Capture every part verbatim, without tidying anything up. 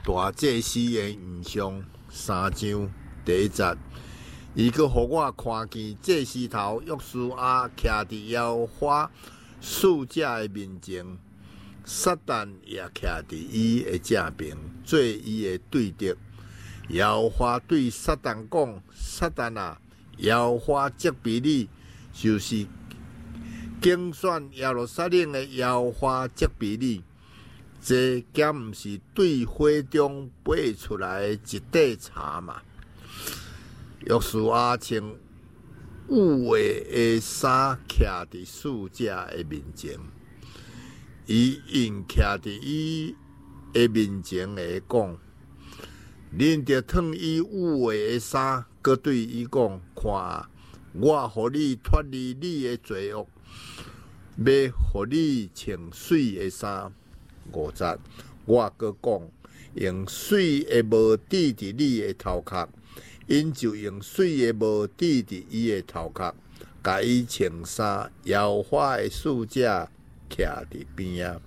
大祭司的印象三章第一节，伊阁互我看见祭司头约书亚徛伫耶和华使者的面前，撒旦也徛伫伊的正边，做伊的对敌。耶和华对撒旦讲：“撒旦啊，耶和华责备你，就是竞选耶路撒冷的耶和华责备你。这敢毋是对火中拔出来的一块柴嘛？”约书亚穿雾的的衫，徛伫使者的面前。伊因徛伫伊的面前的讲：“恁着脱伊雾的的衫，搁对伊讲：看，我互你脱离你的罪恶，要互你穿水的衫。”五节，我搁讲，用水的无滴伫你的头壳，因就用水的无滴伫伊的头壳，甲伊穿衫。耶和华的使者徛伫边啊。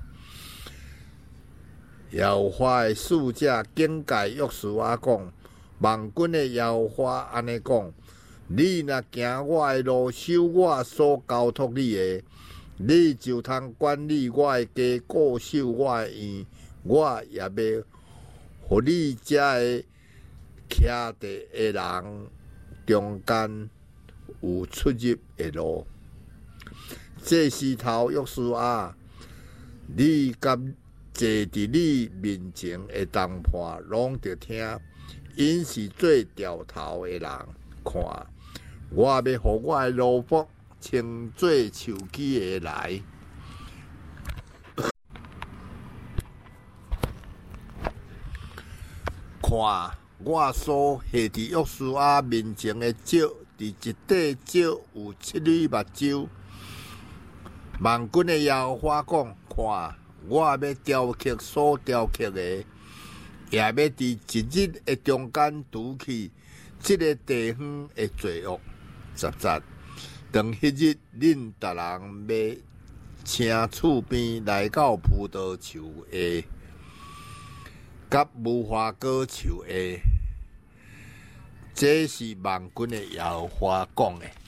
耶和华的使者警戒约书亚讲：“万军的耶和华安尼讲，你若行我的路，守我所交托你的，你就通管理我的家，固守我的院，我也要互你遮的徛地的人中间有出入的路。”这时头约书亚，你甲坐伫你面前的同伴，拢着听，因是做掉头的人。看，我要互我的奴仆穿做树枝的来。看，我所下伫约书亚面前的石，伫一块石有七蕊目睭。万军的耶和华讲：“看，我要雕刻所雕刻的，也要伫一日的中间除去这个地方的罪恶。”十节，当迄日，恁逐人要请厝边来到葡萄树下，甲无花果树下。这是万军的耶和华讲的。